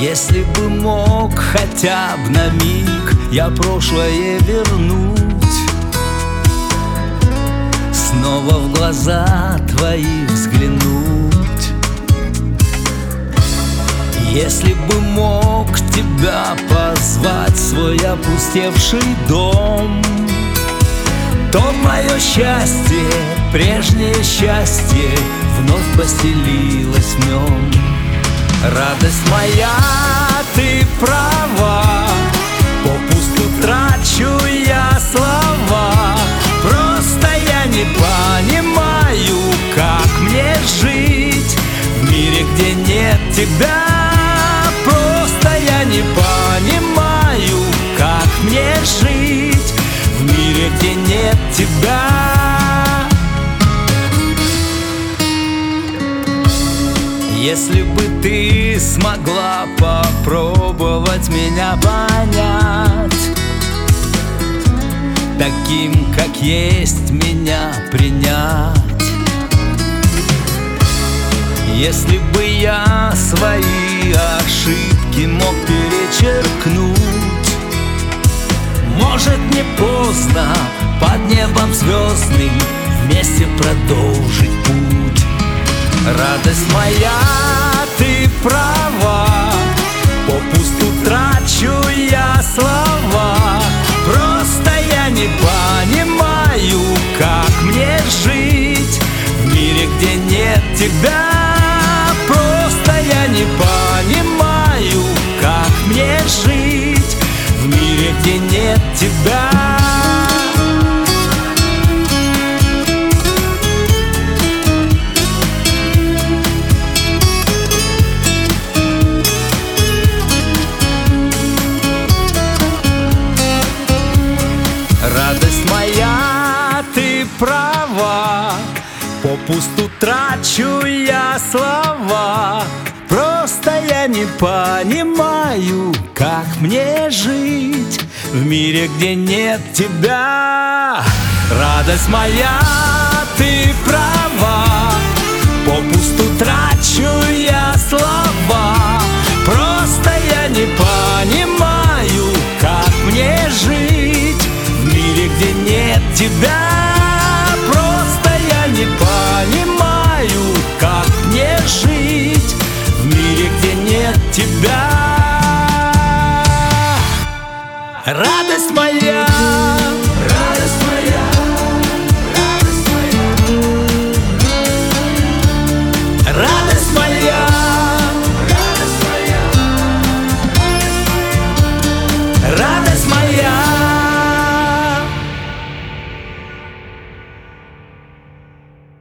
Если бы мог хотя бы на миг я прошлое вернуть, снова в глаза твои взглянуть. Если бы мог тебя позвать в свой опустевший дом, то мое счастье, прежнее счастье, вновь поселилось в нем. Радость моя, ты права, попусту трачу я слова. Просто я не понимаю, как мне жить в мире, где нет тебя. Просто я не понимаю, как мне жить в мире, где нет тебя. Если бы ты смогла попробовать меня понять, таким, как есть, меня принять. Если бы я свои ошибки мог перечеркнуть, может, не поздно под небом звездным вместе продолжить путь. Радость моя, ты права, попусту трачу я слова. Просто я не понимаю, как мне жить в мире, где нет тебя. Просто я не понимаю, как мне жить в мире, где нет тебя. Радость моя, ты права, попусту трачу я слова. Просто я не понимаю, как мне жить в мире, где нет тебя. Радость моя, ты права, попусту трачу я слова. Просто я не понимаю, как мне жить в мире, где нет тебя. Просто я не понимаю, как мне жить в мире, где нет тебя. Радость моя,